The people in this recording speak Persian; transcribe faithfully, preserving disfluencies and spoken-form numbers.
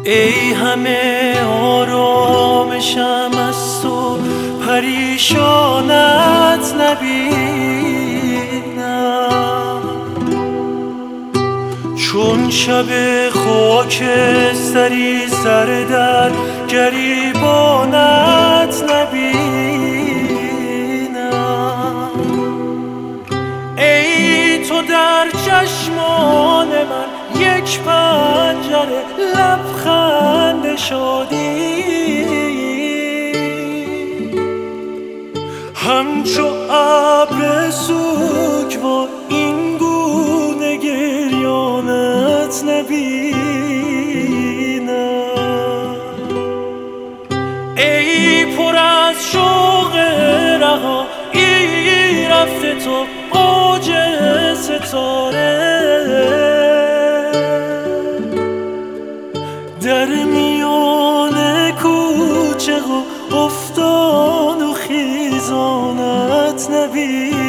ای همه آرامشم از تو، پریشانت نبینم. چون شب خاکستری سر در گریبانت نبینم. ای تو در چشمان من یک پنجره لبخند شادی، همچو ابر سوگوار این گونه گریانت نبینم. ای پر از شوق رها ای رفته تو اوج ستاره، در میان کوچه و افتان و خیزانت نبینم.